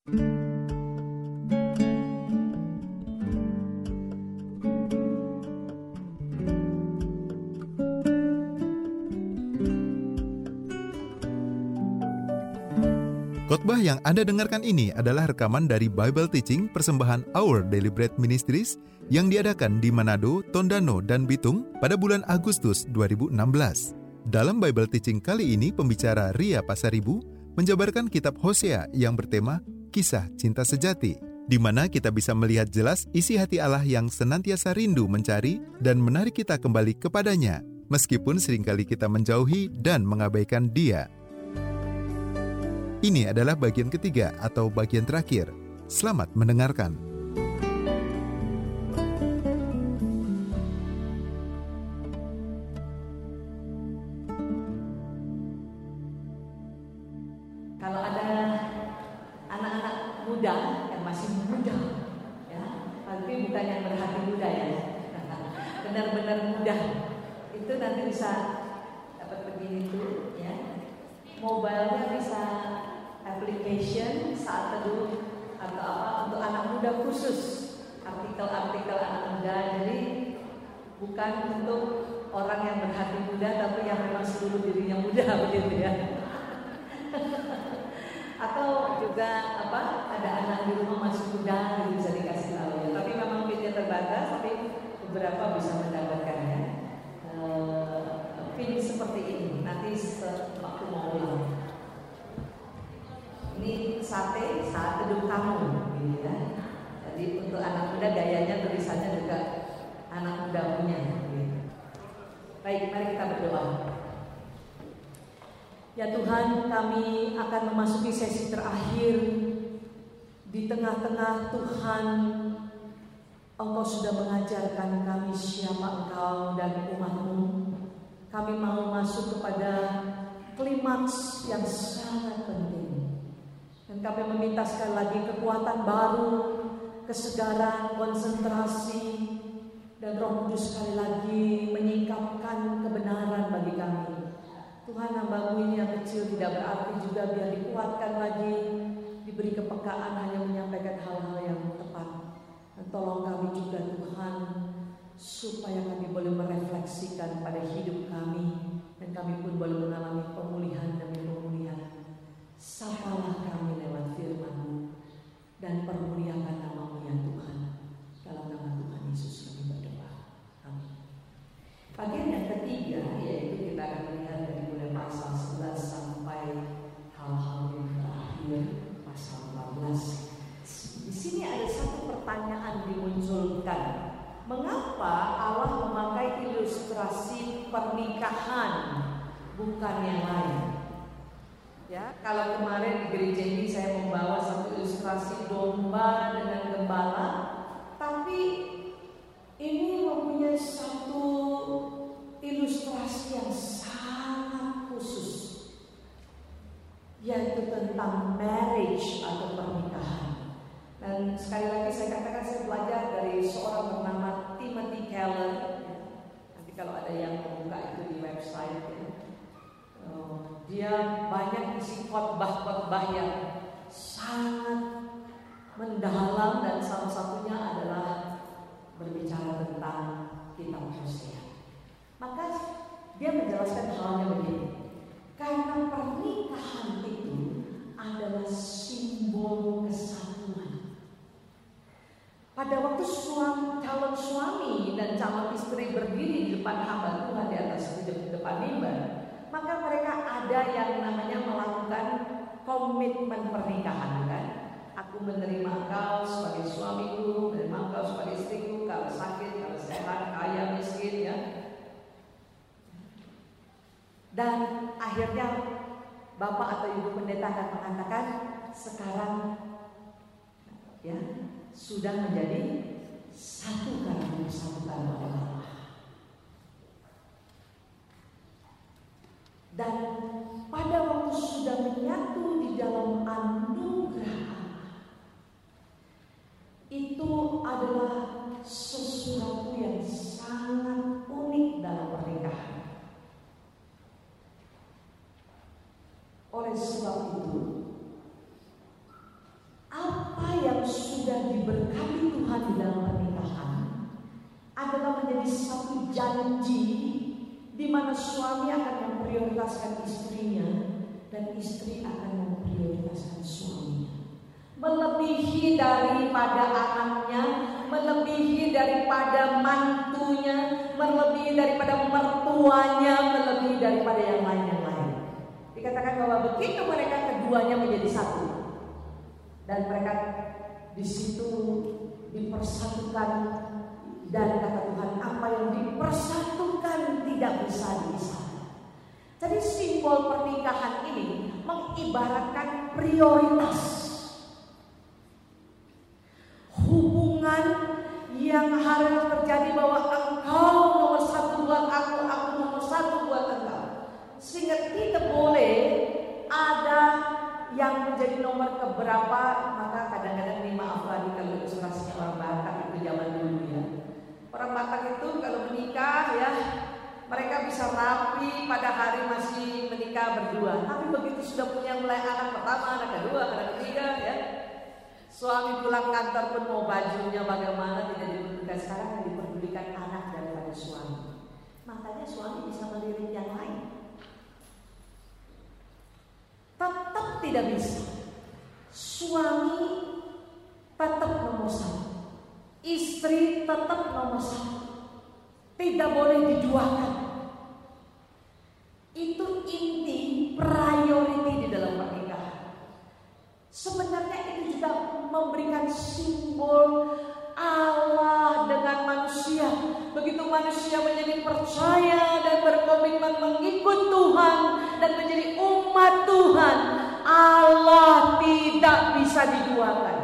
Khotbah yang Anda dengarkan ini adalah rekaman dari Bible Teaching persembahan Our Daily Bread Ministries yang diadakan di Manado, Tondano, dan Bitung pada bulan Agustus 2016. Dalam Bible Teaching kali ini, pembicara Ria Pasaribu menjabarkan kitab Hosea yang bertema Kisah Cinta Sejati, di mana kita bisa melihat jelas isi hati Allah yang senantiasa rindu mencari dan menarik kita kembali kepadanya, meskipun seringkali kita menjauhi dan mengabaikan Dia. Ini adalah bagian ketiga atau bagian terakhir. Selamat mendengarkan. Kalau ada anak-anak muda yang masih muda, ya, tapi bukan yang berhati muda ya, benar-benar muda, itu nanti bisa dapat begini tuh, ya, mobilenya bisa application saat teduh atau apa untuk anak muda khusus, artikel-artikel anak muda. Jadi bukan untuk orang yang berhati muda tapi yang memang seluruh dirinya muda begitu ya. Atau juga apa, ada anak di rumah masih muda gitu, bisa dikasih tahu ya. Tapi memang fitnya terbatas, tapi beberapa bisa mendapatkannya. Film seperti ini nanti waktu mau ulang. Ini saat teduh kamu, gitu ya. Jadi untuk anak muda gayanya tulisannya juga anak muda punya. Gitu. Baik, mari kita berdoa. Ya Tuhan, kami akan memasuki sesi terakhir. Di tengah-tengah Tuhan, Engkau sudah mengajarkan kami siapa Engkau dan umat-Mu. Kami mau masuk kepada klimaks yang sangat penting. Dan kami meminta sekali lagi kekuatan baru, kesegaran, konsentrasi, dan Roh Kudus sekali lagi menyingkapkan kebenaran bagi kami. Tuhan, hamba-Mu ini yang kecil tidak berarti juga, biar dikuatkan lagi, diberi kepekaan hanya menyampaikan hal-hal yang tepat. Dan tolong kami juga Tuhan, supaya kami boleh merefleksikan pada hidup kami, dan kami pun boleh mengalami pemulihan demi pemulihan. Sapalah kami lewat firman-Mu, dan permuliakan nama-Mu ya Tuhan. Dalam nama Tuhan Yesus kami berdoa. Amin. Bagian yang ketiga, yaitu kita akan melihat dari mulai pasal 11 sampai hal-hal yang terakhir, pasal 14. Di sini ada satu pertanyaan dimunculkan. Mengapa Allah memakai ilustrasi pernikahan, bukan yang lain? Ya, kalau kemarin di gereja ini saya membawa satu ilustrasi domba dengan gembala, tapi ini mempunyai satu ilustrasi yang sangat khusus, yaitu tentang marriage atau pernikahan. Dan sekali lagi saya katakan, saya belajar dari seorang bernama Timothy Keller. Nanti kalau ada yang membuka itu di website ya. Dia banyak isi khotbah-khotbah yang sangat mendalam, dan salah satunya adalah berbicara tentang kitab Hosea. Maka dia menjelaskan halnya begini. Karena pernikahan itu adalah simbol kesatuan. Pada waktu calon suami dan calon istri berdiri di depan hamba Tuhan di atas depan mimbar, maka mereka ada yang namanya melakukan komitmen pernikahan, kan? Aku menerima engkau sebagai suamiku, menerima engkau sebagai istriku, kalau sakit, kalau sehat, kaya, miskin, ya. Dan akhirnya bapak atau ibu pendeta akan mengatakan, sekarang ya sudah menjadi satu karena disatukan oleh Allah. Dan pada waktu sudah menyatu di dalam anugerah Allah, itu adalah sesuatu yang sangat unik dalam pernikahan. Oleh sebab itu, sudah diberkati Tuhan di dalam pernikahan adalah menjadi satu janji di mana suami akan memprioritaskan istrinya dan istri akan memprioritaskan suaminya. Melebihi daripada anaknya, melebihi daripada mantunya, melebihi daripada mertuanya, melebihi daripada yang lain-lain. Dikatakan bahwa begitu mereka keduanya menjadi satu dan mereka di situ dipersatukan, dan kata Tuhan, apa yang dipersatukan tidak bisa dipisahkan. Jadi simbol pernikahan ini mengibaratkan prioritas hubungan yang harus terjadi, bahwa engkau nomor satu buat aku nomor satu buat engkau. Sehingga tidak boleh ada yang menjadi nomor keberapa. Maka kadang-kadang nih, maaf lagi kalau ilustrasinya orang Batak itu zaman dulu ya. Orang Batak itu kalau menikah ya, mereka bisa rapi pada hari masih menikah berdua. Tapi begitu sudah punya mulai anak pertama, anak kedua, anak ketiga ya, suami pulang kantor pun mau bajunya bagaimana tidak diperdulikan. Sekarang yang diperdulikan anak daripada suami. Makanya suami bisa melirik yang lain. Tetap tidak bisa. Suami tetap nomor satu, istri tetap nomor satu. Tidak boleh diduakan. Itu inti priority di dalam pernikahan. Sebenarnya itu juga memberikan simbol Allah dengan manusia. Begitu manusia menjadi percaya dan berkomitmen mengikut Tuhan dan menjadi umat Tuhan, Allah tidak bisa diduakan.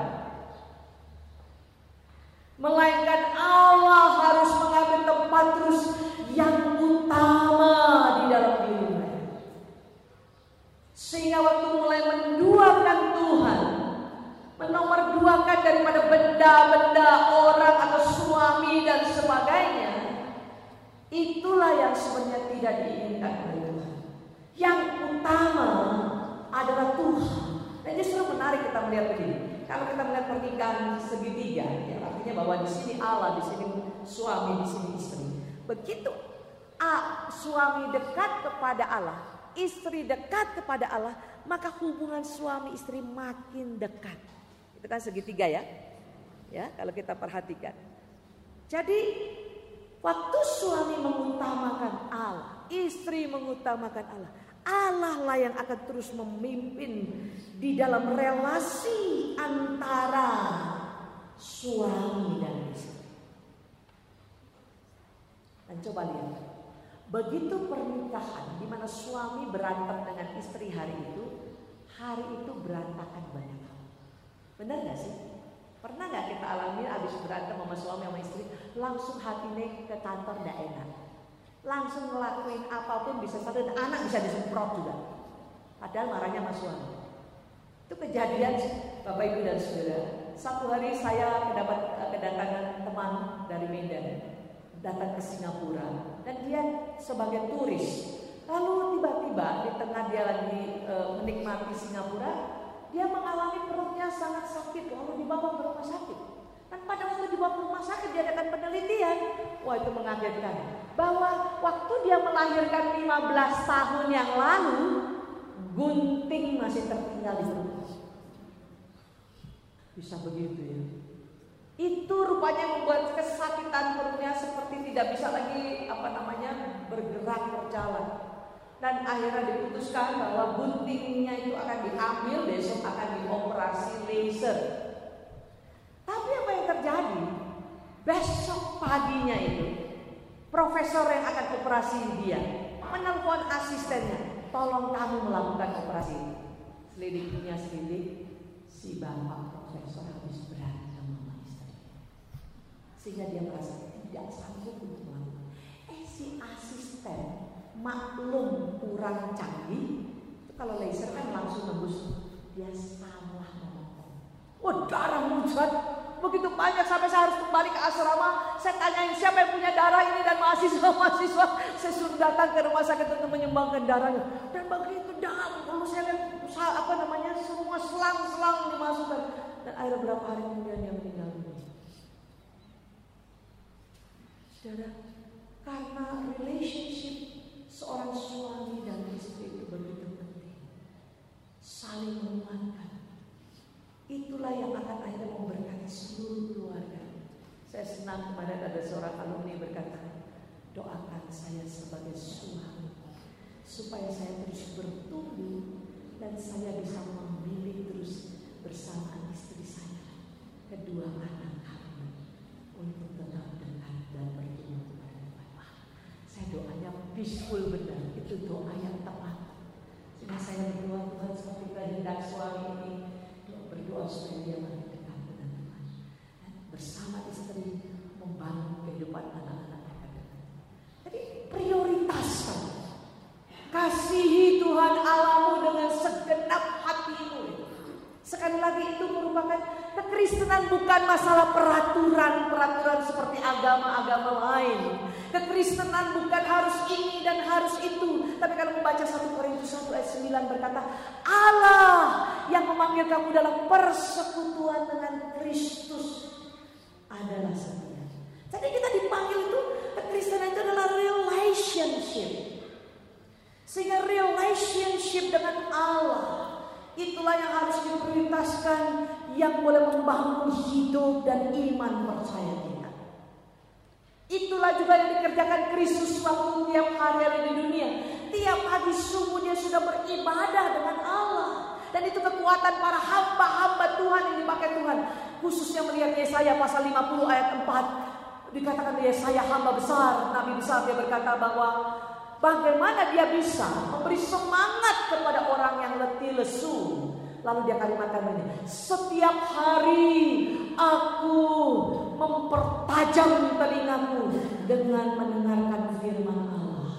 Melainkan Allah harus mengambil tempat terus yang utama di dalam diri mereka. Sehingga waktu mulai menduakan Tuhan, menomorduakan daripada benda-benda, orang atau suami dan sebagainya, itulah yang sebenarnya tidak diinginkan oleh Tuhan. Yang utama adalah Tuhan. Dan justru menarik kita melihat begini. Kalau kita melihat pernikahan segitiga, ya, artinya bahwa di sini Allah, di sini suami, di sini istri. Begitu suami dekat kepada Allah, istri dekat kepada Allah, maka hubungan suami istri makin dekat. Itu kan segitiga ya. Ya, kalau kita perhatikan. Jadi waktu suami mengutamakan Allah, istri mengutamakan Allah, Allah lah yang akan terus memimpin di dalam relasi antara suami dan istri. Dan coba lihat, begitu pernikahan di mana suami berantem dengan istri hari itu berantakan banyak hal. Benar gak sih? Pernah gak kita alami habis berantem sama suami sama istri, langsung hatinya ke kantor gak enak, langsung ngelakuin apapun bisa satu, dan anak bisa disemprot juga, padahal marahnya sama suami. Itu kejadian Bapak Ibu dan Saudara. Satu hari saya kedatangan teman dari Medan, datang ke Singapura, dan dia sebagai turis. Lalu tiba-tiba di tengah dia lagi menikmati Singapura, dia mengalami perutnya sangat sakit, lalu dibawa ke rumah sakit. Dan pada waktu dibawa ke rumah sakit diadakan penelitian. Wah, itu mengagetkan. Bahwa waktu dia melahirkan 15 tahun yang lalu, gunting masih tertinggal di perut. Bisa begitu ya. Itu rupanya membuat kesakitan perutnya seperti tidak bisa lagi bergerak berjalan. Dan akhirnya diputuskan bahwa guntingnya itu akan diambil, besok akan dioperasi laser. Tapi apa yang terjadi? Besok paginya itu profesor yang akan operasi dia menelpon asistennya, tolong kamu melakukan operasi ini. Selidik, si bapak profesor habis berantem sama istri, sehingga dia merasa tidak sanggup untuk melakukan. Si asisten maklum kurang canggih, itu kalau laser kan langsung nembus, dia salah ngomong. Wah, darah muncrat begitu banyak sampai saya harus kembali ke asrama. Saya tanyain siapa yang punya darah ini, dan mahasiswa saya suruh datang ke rumah sakit untuk menyumbangkan darahnya. Dan begitu dalam, kalau saya lihat semua selang-selang dimasukkan, dan akhirnya beberapa hari kemudian dia meninggal dunia. Saudara, karena relationship seorang suami dan istri itu begitu penting, saling menguatkan, itulah yang akan akhirnya memberkati seluruh keluarga. Saya senang kemarin ada seorang alumni berkata, doakan saya sebagai suami supaya saya terus bertumbuh dan saya bisa memilih terus bersama istri saya, kedua anak kami, untuk tetap dekat dan bertumbuh kepada Tuhan. Wah, saya doanya peaceful benar, itu doa yang tepat. Sehingga saya berdoa, Tuhan seperti kehendak suami ini, berdoa supaya dia makin dekat dengan Tuhan dan bersama istri membangun kehidupan anak-anak mereka. Jadi prioritaskan, kasihi Tuhan Allahmu dengan segenap hatimu. Sekali lagi, itu merupakan kekristenan, bukan masalah peraturan seperti agama-agama lain. Kekristenan bukan harus ini dan harus itu. Tapi kalau membaca 1 Korintus 1 ayat 9 berkata, Allah yang memanggil kamu dalam persekutuan dengan Kristus adalah setia. Jadi kita dipanggil itu, kekristenan itu adalah relationship. Sehingga relationship dengan Allah, itulah yang harus diprioritaskan, yang boleh membangun hidup dan iman percaya kita. Itulah juga yang dikerjakan Kristus waktu tiap hari di dunia. Tiap pagi subuh dia sudah beribadah dengan Allah. Dan itu kekuatan para hamba-hamba Tuhan yang dipakai Tuhan. Khususnya melihat Yesaya pasal 50 ayat 4. Dikatakan Yesaya hamba besar, nabi besar, dia berkata bahwa bagaimana dia bisa memberi semangat kepada orang yang letih lesu. Lalu dia kalimatkan ini, setiap hari aku mempertajam telingaku dengan mendengarkan firman Allah.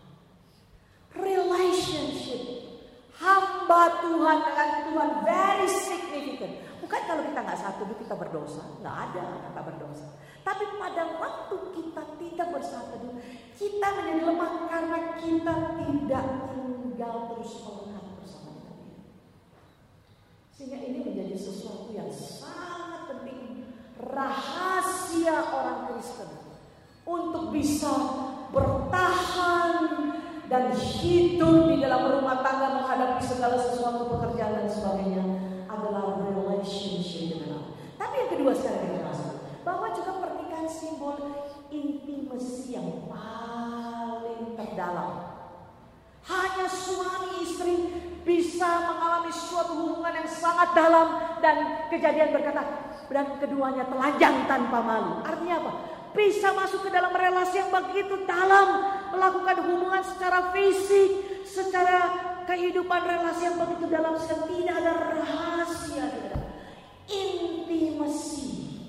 Relationship hamba Tuhan dengan Tuhan very significant. Bukan kalau kita nggak satu kita berdosa, nggak ada kata berdosa. Tapi pada waktu kita tidak bersatu, kita menjadi lemah karena kita tidak tinggal terus melekat bersama dia. Sehingga ini menjadi sesuatu yang sangat penting, rahasia orang Kristen untuk bisa bertahan dan hidup di dalam rumah tangga, menghadapi segala sesuatu pekerjaan dan sebagainya, adalah relationship dengan Allah. Tapi yang kedua sekali lagi, bahwa juga pernikahan simbol intimasi yang paling terdalam. Hanya suami istri bisa mengalami suatu hubungan yang sangat dalam, dan Kejadian berkata, dan keduanya telanjang tanpa malu. Artinya apa? Bisa masuk ke dalam relasi yang begitu dalam, melakukan hubungan secara fisik, secara kehidupan relasi yang begitu dalam, sehingga tidak ada rahasia, tidak ada intimasi.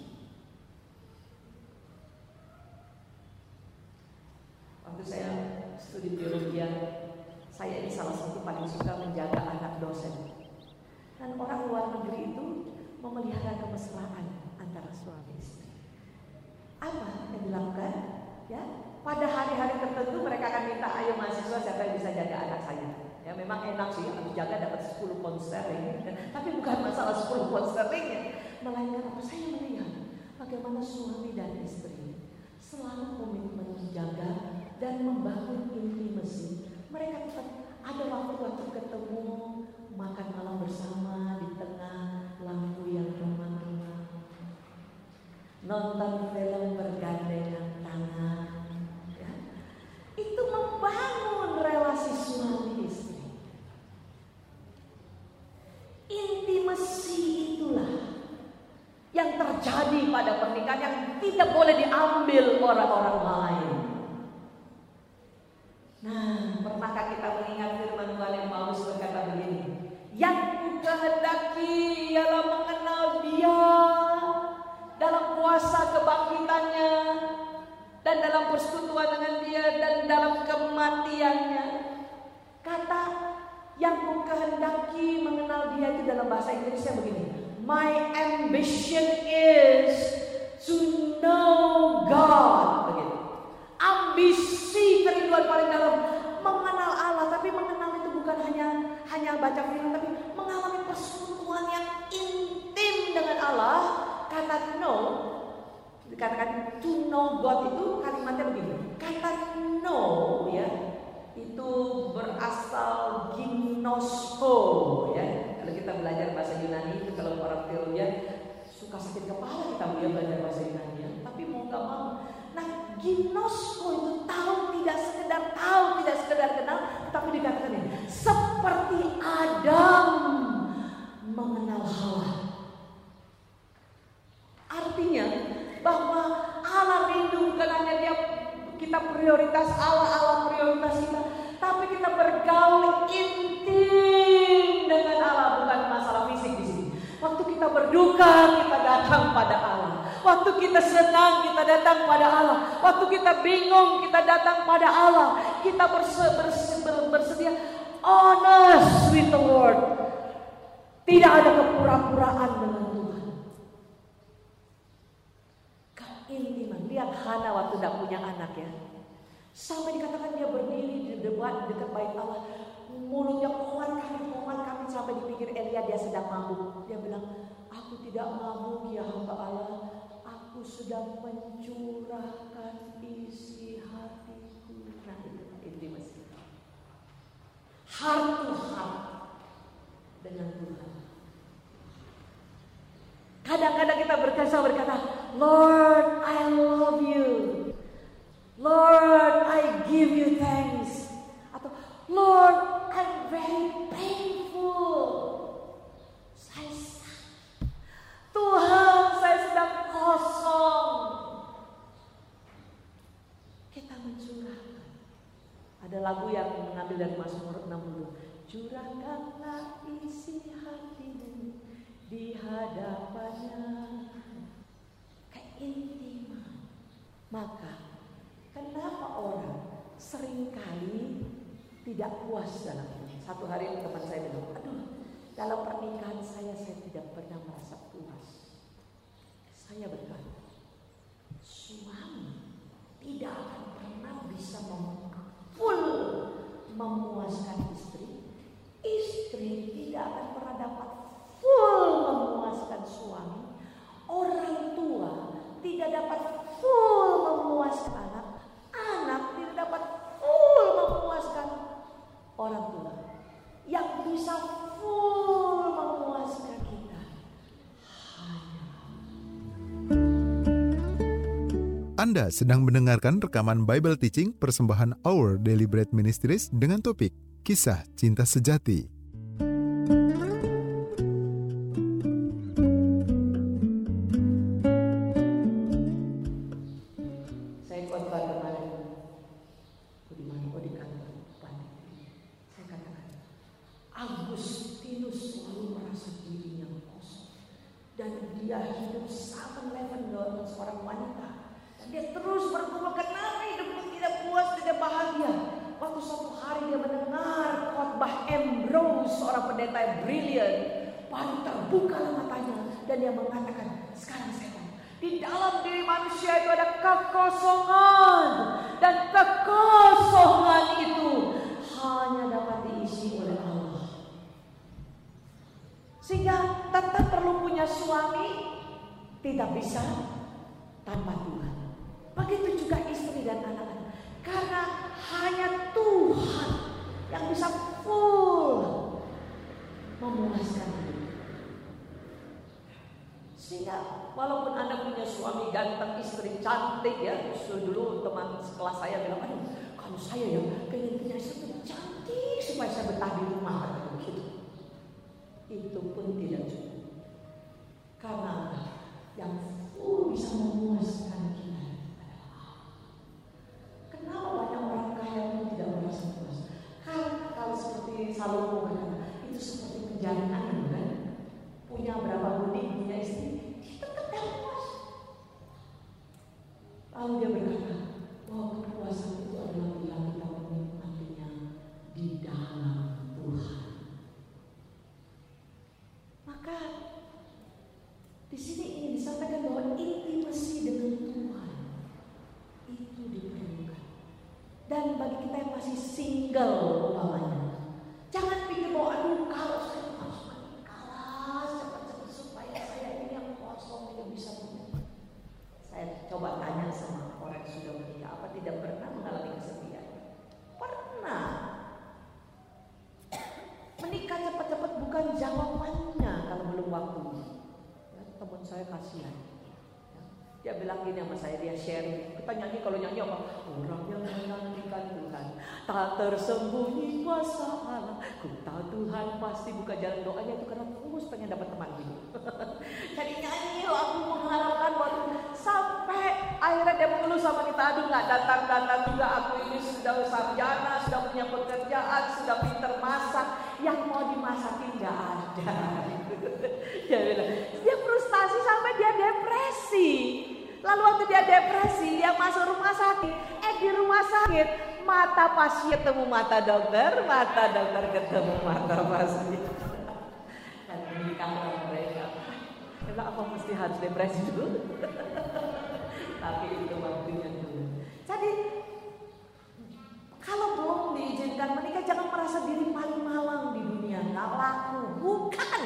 Waktu saya studi teologi, saya ini salah satu paling suka menjaga anak dosen. Dan orang luar negeri itu memelihara kemesraan antara suami istri. Apa yang dilakukan? Ya, pada hari-hari tertentu mereka akan minta, ayo mahasiswa siapa yang bisa jaga anak saya. Ya memang enak sih, harus jaga dapat 10 pound sterling. Tapi bukan masalah 10 pound sterlingnya, melainkan apa? Saya melihat bagaimana suami dan istri selalu komitmen menjaga dan membangun intimasi. Mereka tetap ada waktu-waktu ketemu, makan malam bersama di tengah lampu yang remang-remang, nonton film bergandengan tangan, ya. Itu membangun relasi suami istri. Intimasi itulah yang terjadi pada pernikahan, yang tidak boleh diambil orang-orang lain. Nah, pernahkah kita mengingat firman Tuhan yang Paulus berkata begini, yang kukehendaki ialah mengenal Dia dalam kuasa kebangkitannya, dan dalam persekutuan dengan Dia, dan dalam kematiannya. Kata yang kukehendaki mengenal Dia itu dalam bahasa Inggrisnya begini, my ambition is to know God. Begitu. Ambisi kerinduan paling dalam mengenal Allah. Tapi mengenal itu bukan hanya baca film, tapi mengalami persekutuan yang intim dengan kata no, dikatakan to know God itu kalimatnya begini. Kata no ya, itu berasal ginosko ya. Kalau kita belajar bahasa Yunani itu, kalau orang teologian suka sakit kepala kita belajar bahasa Yunani ya. Tapi mau gak mau. Nah, ginosko itu tahu, tidak sekedar kenal, tetapi dikatakan ini seperti Adam mengenal Hawa. Artinya bahwa Allah rindu bukan hanya dia kita prioritas Allah prioritas kita, tapi kita bergaul intim dengan Allah, bukan masalah fisik di sini. Waktu kita berduka kita datang pada Allah. Waktu kita senang kita datang pada Allah. Waktu kita bingung kita datang pada Allah. Kita bersedia honest with the Lord. Tidak ada kepura-puraan dengan Tuhan. Keintiman. Lihat Hana waktu tidak punya anak ya. Sampai dikatakan dia berdiri di dekat bait Allah. Mulutnya pohon kami sampai dipikir Elia dia sedang mabuk. Dia bilang, aku tidak mabuk ya hamba Allah. Aku sedang mencurahkan isi hatiku. Nah itu intimasi. Heart to heart dengan Tuhan. Kadang-kadang kita berkata, Lord, I love you. Lord, I give you thanks. Atau Lord, I'm very painful. Tuhan, saya sedang kosong. Kita mencurahkan. Ada lagu yang mengambil dari Mazmur 60. Curahkanlah isi hatimu di hadapannya. Keintiman. Maka kenapa orang seringkali tidak puas dalam ini? Satu hari teman saya bilang, aduh, dalam pernikahan saya tidak pernah merasa puas. Saya berkata, suami tidak akan pernah bisa full memuaskan istri. Istri tidak akan pernah dapat full memuaskan suami. Orang tua tidak dapat full memuaskan anak. Anak tidak dapat full memuaskan orang tua. Yang bisa full memuaskan kita hanya. Anda sedang mendengarkan rekaman Bible Teaching persembahan Our Daily Bread Ministries dengan topik Kisah Cinta Sejati. Saya khotbah kemarin. Di mana? Di kantor Bupati. Saya katakan, Agustinus selalu merasa dirinya kosong. Dan dia hidup 7-11 dengan seorang wanita. Dan dia terus bergumul, kenapa hidupku tidak puas, tidak bahagia. Waktu suatu hari dia mendengar khotbah Ambrose, seorang pendeta yang brilian, baru terbuka matanya dan dia mengatakan, sekarang saya tahu, di dalam diri manusia itu ada kekosongan, dan kekosongan itu hanya dapat diisi oleh Allah. Sehingga tetap perlu punya suami, tidak bisa tanpa Tuhan. Begitu juga istri dan anak-anak. Karena hanya Tuhan yang bisa full memuaskan hidup. Sehingga walaupun Anda punya suami ganteng, istri cantik ya. Dulu teman sekelas saya bilang, aduh kalau saya ya pengen punya istri cantik supaya saya betah di rumah. Begitu. Itu pun tidak cukup. Karena yang full bisa memuaskan kita. Kenapa banyak orang kaya pun tidak merasa puas? Karena kalau seperti Salomo berkata, itu seperti penjaminan kan? Punya berapa budik, punya istri, dia tetap tidak puas. Lalu dia berkata, bahwa kepuasan itu adalah bila kita menikmatinya di dalam Tuhan. Maka di sini ingin disampaikan bahwa intimasi dengan Tuhan itu diperlukan. Dan bagi kita yang masih single umpamanya, jangan pikir bahwa aduh kalau saya harus menikah cepat-cepat supaya saya ini yang kosong tidak bisa saya kasihan. Dia bilang gini sama saya, dia sharing. Kita nyanyi, kalau nyanyi apa? Orang yang menantikan Tuhan tak tersembunyi kuasa Allah. Ku tahu Tuhan pasti buka jalan. Doanya itu karena terus pengen dapat teman hidup. Jadi nyanyi lagu mengharapkan buat sampai akhirnya dia mengeluh sama kita. Aduh nggak datang juga, aku ini sudah sarjana, sudah punya pekerjaan, sudah pinter masak. Yang mau dimasakin nggak ada. Dia frustasi sampai dia depresi. Lalu waktu dia depresi, dia masuk rumah sakit. Di rumah sakit, mata pasien ketemu mata dokter ketemu mata pasien. Dan menikahlah mereka. Emang apa mesti harus depresi dulu? Tapi itu waktunya dulu. Jadi kalau belum diizinkan menikah, jangan merasa diri paling malang di dunia, nggak laku, bukan.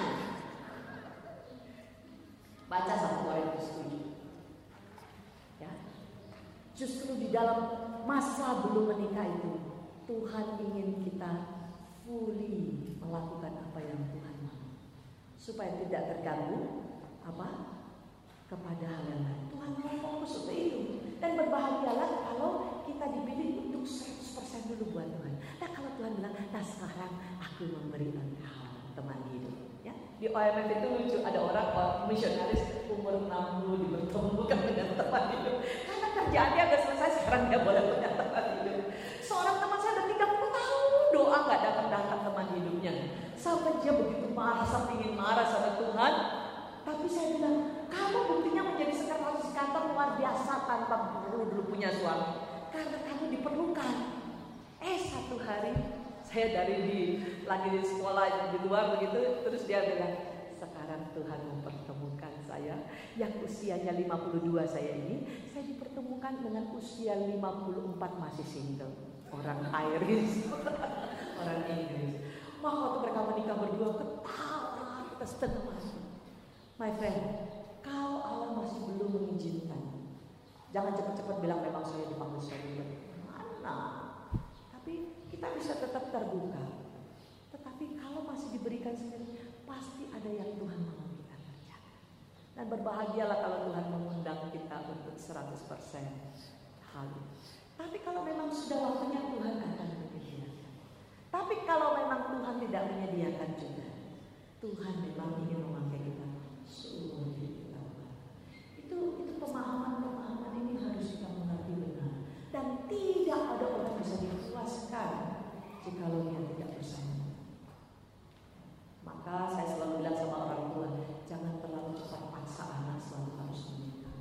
Baca 1 Korintus 7. Ya, justru di dalam masa belum menikah itu, Tuhan ingin kita fully melakukan apa yang Tuhan mau, supaya tidak terganggu kepada hal yang lain. Tuhan mau fokus untuk itu. Dan berbahagialah kalau kita dipilih untuk 100% dulu buat Tuhan. Nah kalau Tuhan bilang, nah sekarang aku memberi engkau teman hidup. Ya, di OMF itu lucu, ada orang misionaris umur 60 dipertemukan dengan teman hidup. Karena kerjaannya agak selesai, sekarang dia boleh punya teman hidup. Seorang teman saya udah 30 tahun doa gak datang teman hidupnya. Sampai dia begitu marah, sampai ingin marah sama Tuhan. Tapi saya bilang, kamu buktinya menjadi sekretaris kantor luar biasa tanpa perlu dulu punya suami. Karena kamu diperlukan. Satu hari saya lagi di sekolah di luar begitu, terus dia bilang, sekarang Tuhan mempertemukan saya yang usianya 52 saya ini, saya dipertemukan dengan usia 54 masih single, orang Irish, orang Inggris. Maka waktu mereka menikah berdua ketawa, kita setengah masuk. My friend, kalau Allah masih belum mengizinkan, jangan cepat-cepat bilang memang saya dipanggil surga. Mana? Tapi kita bisa tetap terbuka. Tetapi kalau masih diberikan sendiri, pasti ada yang Tuhan mau kita kerjakan. Dan berbahagialah kalau Tuhan mengundang kita untuk 100% hal itu. Tapi kalau memang sudah waktunya, Tuhan akan menyediakan. Tapi kalau memang Tuhan tidak menyediakan juga, Tuhan memang ingin memakai kita. Itu pemahaman ini harus kita mengerti benar. Dan tidak ada orang bisa dipuaskan jikalau dia tidak bersama. Maka saya selalu bilang sama orang tua, jangan terlalu cepat paksa anak selalu harus menikah.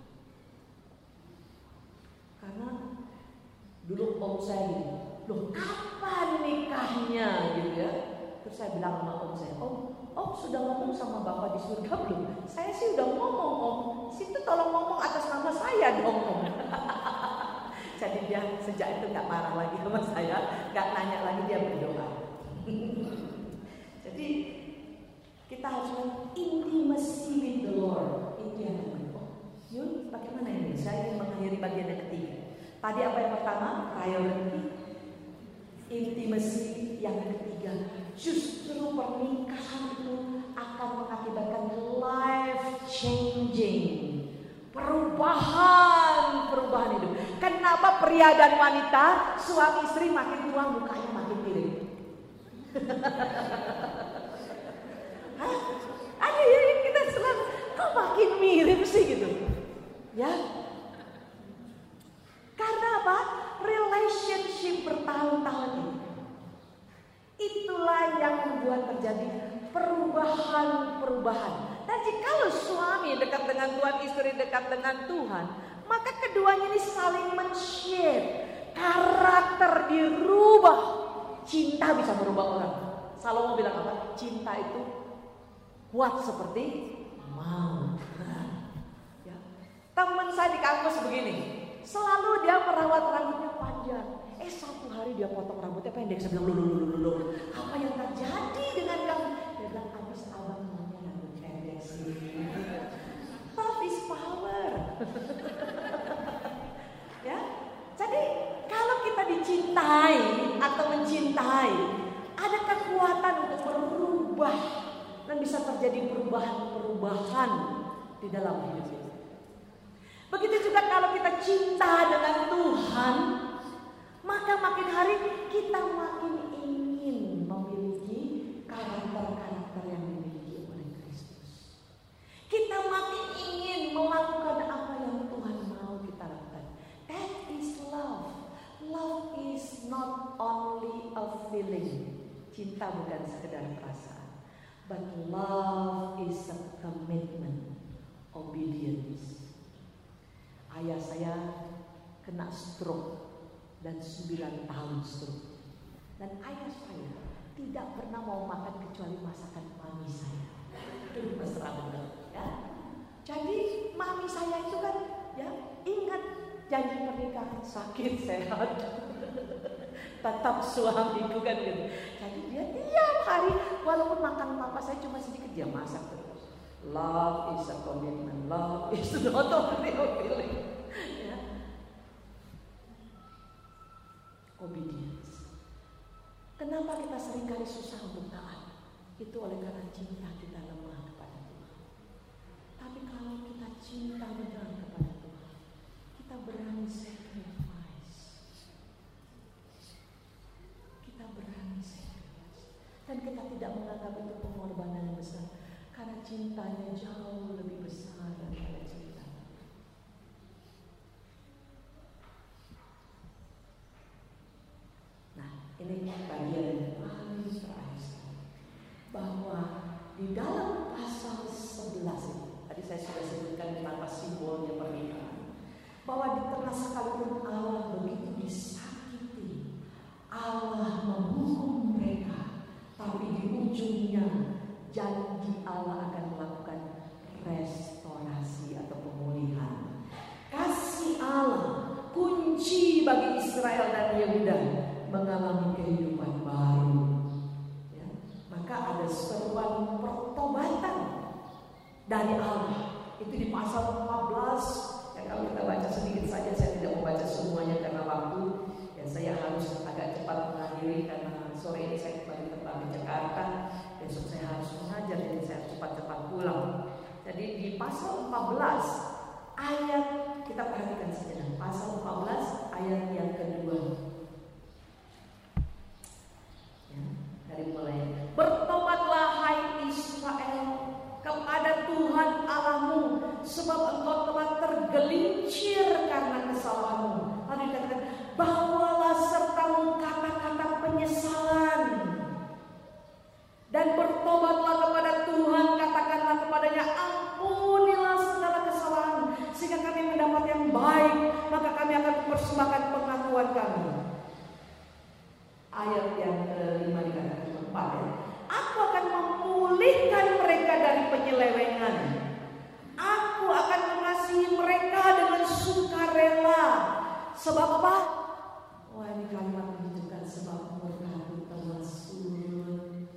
Karena dulu om saya gitu, loh kapan nikahnya gitu ya. Terus saya bilang sama om saya, Om sudah ngomong sama Bapak di surga belum? Saya sih udah ngomong Om. Situ tolong ngomong atas nama saya dong Om. Jadi dia sejak itu gak marah lagi sama saya, gak nanya lagi, dia berdoa. Jadi kita harus intimacy with the Lord. Itu yang terpenting. Yuk, bagaimana ini? Saya ingin mengakhiri bagian yang ketiga. Tadi apa yang pertama? Priority. Intimacy yang ketiga. Justru pernikahan itu akan mengakibatkan life changing, perubahan hidup. Kenapa pria dan wanita, suami istri makin tua mukanya makin mirip? Ada yang kita selalu, kok makin mirip sih gitu? Ya, karena apa? Relationship bertahun-tahun ini. Itulah yang membuat terjadi perubahan. Dan jikalau suami dekat dengan Tuhan, istri dekat dengan Tuhan, maka keduanya ini saling men-shape. Karakter dirubah. Cinta bisa merubah orang. Salomo bilang apa? Cinta itu kuat seperti maut. Ya. Teman saya di kampus begini, selalu dia merawat rambutnya panjang. Satu hari dia potong rambutnya pendek. Saya bilang, loh, apa yang terjadi dengan kamu? Dia bilang, habis abang maunya rambut pendek sih. Love is power. Ya, jadi kalau kita dicintai atau mencintai, ada kekuatan untuk berubah dan bisa terjadi perubahan di di dalam hidup kita. Begitu juga kalau kita cinta dengan Tuhan, maka makin hari kita makin ingin memiliki karakter-karakter yang dimiliki oleh Kristus. Kita makin ingin melakukan apa yang Tuhan mau kita lakukan. That is love. Love is not only a feeling. Cinta bukan sekedar perasaan. But love is a commitment, obedience. Ayah saya kena stroke dan 9 tahun stroke. Dan ayah saya tidak pernah mau makan kecuali masakan mami saya. Itu mesra banget ya. Jadi mami saya itu kan ya ingat janji pernikahan, sakit sehat. Tetap suamiku kan gitu. Jadi dia tiap hari walaupun makan papa saya cuma sedikit dia masak terus. Love is a commitment. Love is not only a feeling. Ya. Obedience. Kenapa kita seringkali susah untuk taat? Itu oleh karena cinta kita lemah kepada Tuhan. Tapi kalau kita cinta benar kepada Tuhan, kita berani sacrifice. Kita berani sacrifice. Dan kita tidak menganggap itu pengorbanan yang besar. Karena cintanya jauh lebih besar daripada cinta. Nah, ini bagian yang paling terakhir. Bahwa di dalam pasal 11, tadi saya sudah sebutkan kenapa simbolnya pernikahan. Bahwa di tengah sekalipun Allah begitu disakiti, Allah menghukum mereka, tapi di ujungnya janji Allah akan melakukan restorasi atau pemulihan. Kasih Allah kunci bagi Israel dan Yehuda mengalami kehidupan baru. Ya, maka ada seruan pertobatan dari Allah. Itu di pasal 14. Ya, kalau kita baca sedikit saja, saya tidak mau baca semuanya karena waktu. Ya, saya harus agak cepat mengakhiri karena sore ini saya kembali terbang ke Jakarta. Besok saya harus mengajar, jadi saya cepat-cepat pulang. Jadi di pasal 14 ayat, kita perhatikan sejenak. Pasal 14 ayat yang kedua. Ya, dari mulai. Bertobatlah hai Israel kepada Tuhan Allahmu, sebab engkau telah tergelincir karena kesalahanmu. Lalu dikatakan, bawalah sertamu kata-kata penyesalan dan bertobatlah kepada Tuhan, katakanlah kepadanya, ampunilah segala kesalahan sehingga kami mendapat yang baik, maka kami akan mempersembahkan pengakuan kami. Ayat yang kelima dikatakan keempat ya. Aku akan memulihkan mereka dari penyelewengan. Aku akan mengasihi mereka dengan sukarela. Sebab apa? Wah, ini kalimat menunjukkan sebab murkaku telah surut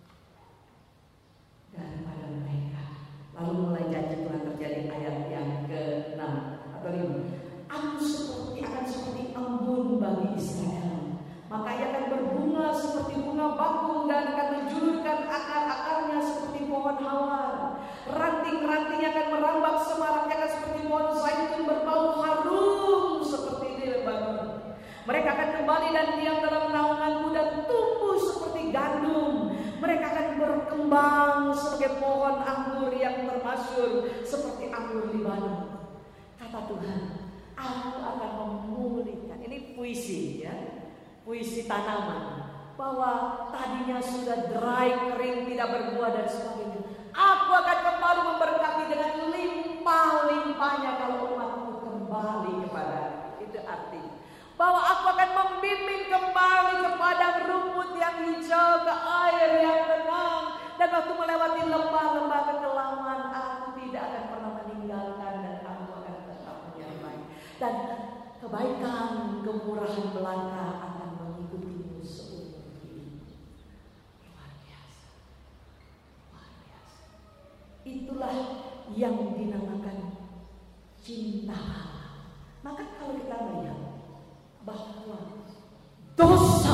daripada mereka. Lalu mulai janji Tuhan terjadi ayat yang ke-6 atau 5. Aku akan seperti embun bagi Israel, maka ia akan berbunga seperti bunga bakung dan akan menjulurkan akar-akarnya seperti pohon hawar. Ranting-rantingnya akan merambak semaraknya akan seperti pohon zaitun berbau harum seperti di Lebanon. Mereka akan kembali dan diam dalam naunganmu dan tumbuh seperti gandum. Mereka akan berkembang sebagai pohon anggur yang termasyur seperti anggur Libanon. Kata Tuhan, aku akan memulihkan. Ini puisi ya, puisi tanaman. Bahwa tadinya sudah dry, kering, tidak berbuah dan sebagainya. Aku akan kembali memberkati dengan limpah-limpahnya kalau umatku kembali kepada. Itu artinya bahwa aku akan membimbing kembali ke padang rumput yang hijau, ke air yang tenang. Dan waktu melewati lembah-lembah kekelaman, aku tidak akan pernah meninggalkan dan aku akan tetap menyertai. Dan kebaikan, kemurahan belaka akan mengikutimu seumur hidup. Luar biasa. Luar biasa. Itulah yang dinamakan cinta Allah. Maka kalau kita melihat bahwa dosa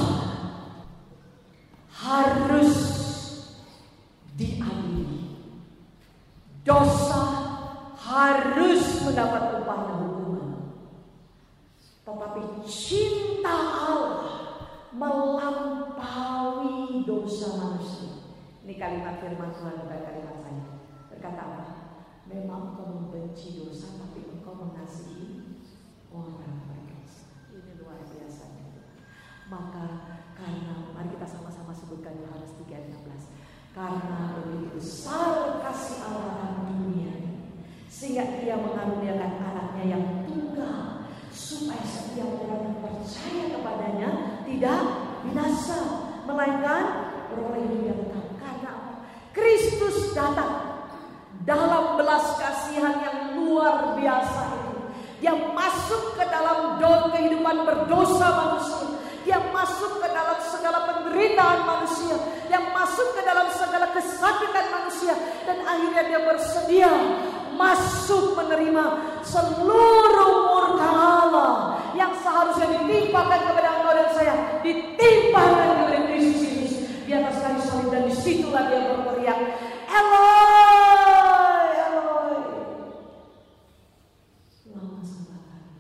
harus diadili, dosa harus mendapat upah dan hukuman. Tetapi cinta Allah melampaui dosa manusia. Ini kalimat firman Tuhan, bukan kalimat saya. Berkata apa? Memang engkau membenci dosa, tapi engkau mengasihi orang berdosa. Ini luar biasa. Maka karena, mari kita sama-sama sebutkan Yohanes 3:16. Karena begitu besar kasih Allah akan dunia, sehingga Dia mengaruniakan anaknya yang tunggal, supaya setiap orang yang percaya kepadanya tidak binasa, melainkan beroleh hidup yang kekal. Karena Kristus datang dalam belas kasihan yang luar biasa itu. Dia masuk ke dalam kehidupan berdosa manusia. Dia masuk ke dalam segala penderitaan manusia. Dia masuk ke dalam segala kesakitan manusia. Dan akhirnya Dia bersedia masuk menerima seluruh murka Allah yang seharusnya ditimpakan kepada engkau dan saya, ditimpakan kepada Kristus Yesus di atas kayu salib. Dan disitulah Dia berteriak, Eloi, Eloi, lama sabachthani.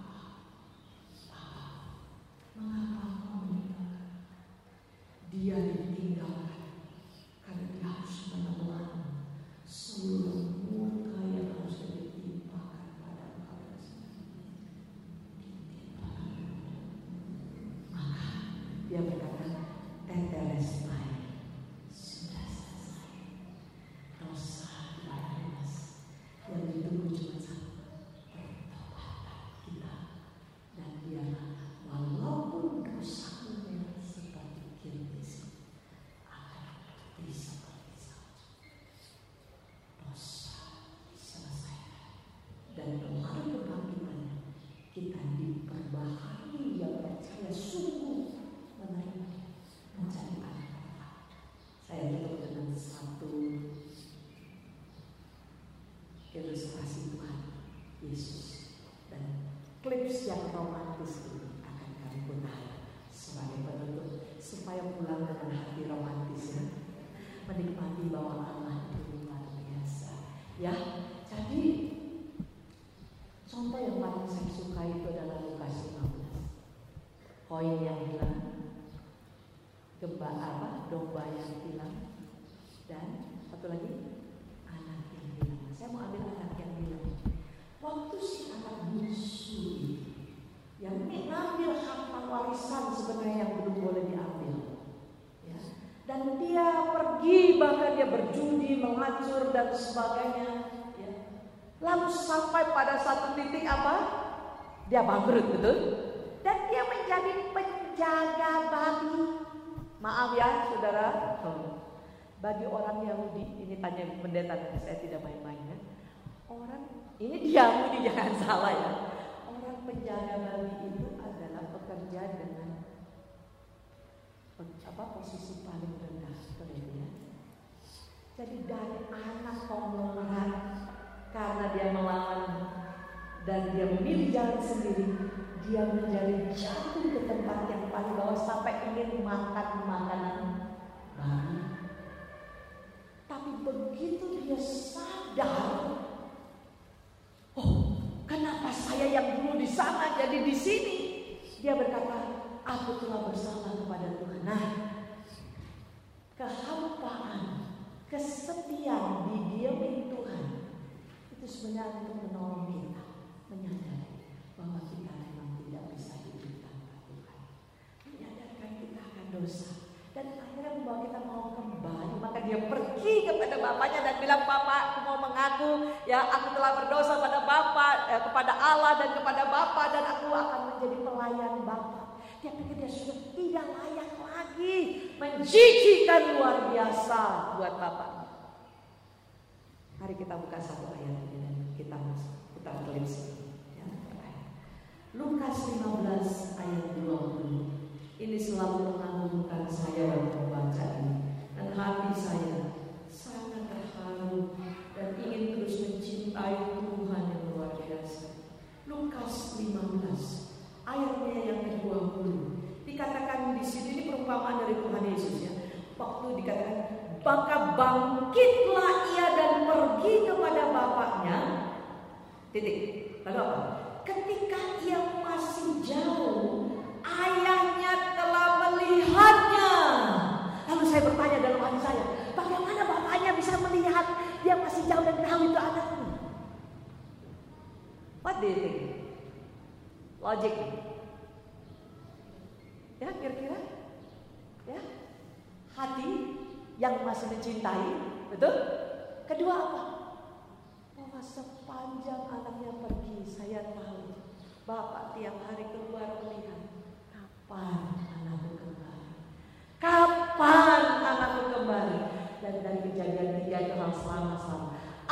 Mengapa engkau meninggalkan? Dia ditinggalkan karena Dia harus menelan seluruh murka yang harus ditimpakan pada engkau dan saya. Maka Dia berkata, tetelestai, sudah selesai. Dosa dibayar lunas. Yang ditunggu cuma satu, pertobatan kita. Dan biarlah walaupun dosamu merah seperti kirmizi, akan putih seperti salju. Dosa diselesaikan. Dan melalui kebangkitannya kita diperbaharui yang percaya sungguh menerima menjadi anak Allah. Saya tutup dengan satu ilustrasi Tuhan Yesus, dan klips yang romantis ini akan kami putar sebagai penutup supaya pulang dengan hati romantis, ya, menikmati bahwa Allah itu luar biasa. Ya, jadi contoh yang paling saya suka itu adalah Lukas 15. Koin yang hilang, domba yang hilang, dan satu lagi anak yang hilang. Saya mau ambil anak yang hilang. Waktu si anak bungsu yang mengambil harta warisan sebenarnya yang belum boleh diambil, ya, dan dia pergi, bahkan dia berjudi, mengacur dan sebagainya, ya. Lalu sampai pada satu titik apa? Dia bangkrut, betul? Dan dia menjadi penjaga babi. Maaf ya saudara, bagi orang Yahudi, ini tanya pendeta, saya tidak main-main, ya. Orang ini Yahudi, jangan salah ya. Orang penjaga babi itu adalah pekerja dengan posisi paling rendah, ya. Jadi dari anak konglomerat, karena dia melawan dan dia memilih jalan sendiri, dia menjadi jatuh ke tempat yang paling bawah sampai ingin makan makanan babi. Tapi begitu dia sadar, oh, kenapa saya yang dulu di sana jadi di sini? Dia berkata, aku telah bersalah kepada Tuhan. Nah, kehampaan, kesepian, didiamin Tuhan, itu sebenarnya untuk menolong kita menyadari bahwa kita memang tidak bisa hidup tanpa Tuhan. Menyadarkan kita akan dosa, dan akhirnya membawa kita mau kembali. Maka dia pergi kepada bapaknya dan bilang, Bapak, aku mau mengaku, ya, aku telah berdosa pada Bapak, kepada Allah dan kepada Bapak, dan aku akan menjadi pelayan Bapak. Dia pikir dia sudah tidak layak lagi, menjijikan luar biasa buat Bapak. Mari kita buka satu ayat ini dan kita tulis. Ya, Lukas 15 ayat 20. Ini selalu mengagumkan saya waktu membaca ini, dan hati saya sangat terharu dan ingin terus mencintai Tuhan yang luar biasa. Lukas 15 ayatnya yang ke-20 dikatakan di sini, ini perumpamaan dari Tuhan Yesus, ya. Waktu dikatakan, maka bangkitlah ia dan pergi kepada bapaknya. Titik. Lalu apa? Ketika ia masih jauh, ayahnya telah melihatnya. Lalu saya bertanya dalam hati saya, bagaimana bapaknya bisa melihat dia masih jauh dan tahu itu anaknya? What do you think? Logic. Ya, kira-kira? Ya, hati yang masih mencintai, betul? Kedua apa? Bahwa sepanjang anaknya pergi, saya tahu bapak tiap hari keluar melihat kapan anakku kembali. Kapan anakku kembali? Dan dari Kejadian 3 itu harus selama-selama.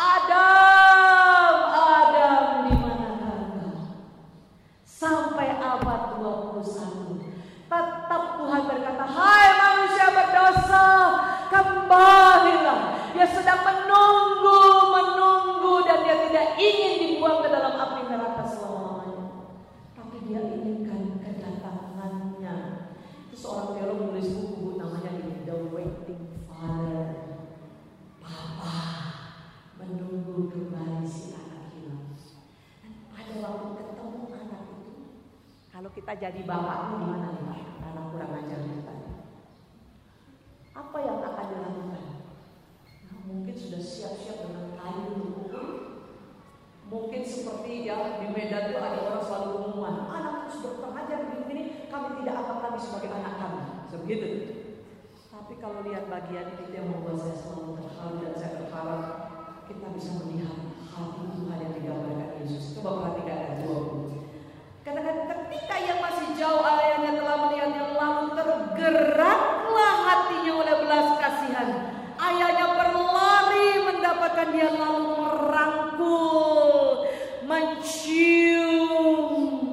Adam, di manakah engkau? Sampai abad 21. Tetap Tuhan berkata, hai manusia berdosa, kembalilah. Dia sedang menunggu dan dia tidak ingin dibuang ke dalam api neraka selama-lamanya. Tapi dia inginkan kedatangannya. Itu seorang teolog menulis buku namanya The Waiting Father. Papa menunggu kembali si anak hilang. Dan pada waktu ketemu anak itu, kalau kita jadi bapaknya gimana nih Pak? Anak kurang ajar tadi. Apa yang akan dilakukan? Nah, mungkin sudah siap-siap dengan kayu untuk pukul. Mungkin seperti ya di Medan itu ada orang selalu pengumuman, anak sudah kurang ajar begini, kami tidak anggap kami sebagai anak kami. Sebegitu. Tapi kalau lihat bagian itu yang membuat saya selalu terharu dan saya berharap kita bisa melihat hati Tuhan yang digambarkan Yesus. Coba perhatikan ayat 20. Katakan ketika ia masih jauh ayahnya telah melihatnya, lalu tergeraklah hatinya oleh belas kasihan. Ayahnya berlari mendapatkan dia, lalu merangkul, mencium.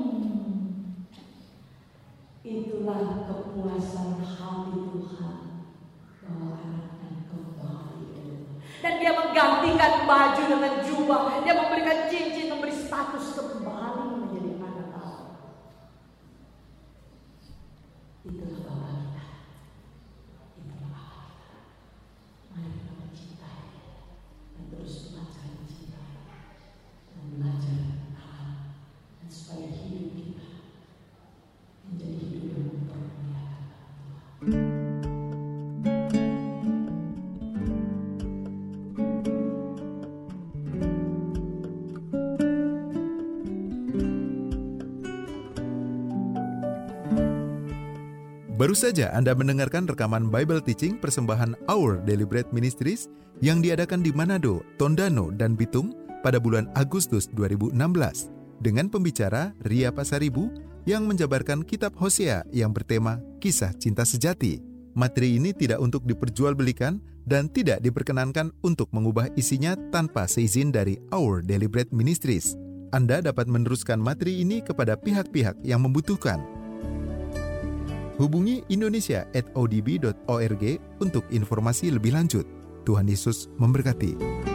Itulah kepuasan hati Tuhan bahwa anaknya kembali. Dan dia menggantikan baju dengan jubah, dia memberikan cincin, memberi status kembali menjadi anak Allah. Itulah Bapa kita. Itulah Bapa kita. Mari kita mencintai dan terus belajar mencintai dan belajar Allah, dan supaya hidup kita menjadi hidup yang mempermuliakan Tuhan. Baru saja Anda mendengarkan rekaman Bible Teaching persembahan Our Daily Bread Ministries yang diadakan di Manado, Tondano, dan Bitung pada bulan Agustus 2016 dengan pembicara Ria Pasaribu yang menjabarkan kitab Hosea yang bertema Kisah Cinta Sejati. Materi ini tidak untuk diperjualbelikan dan tidak diperkenankan untuk mengubah isinya tanpa seizin dari Our Daily Bread Ministries. Anda dapat meneruskan materi ini kepada pihak-pihak yang membutuhkan. Hubungi indonesia@odb.org untuk informasi lebih lanjut. Tuhan Yesus memberkati.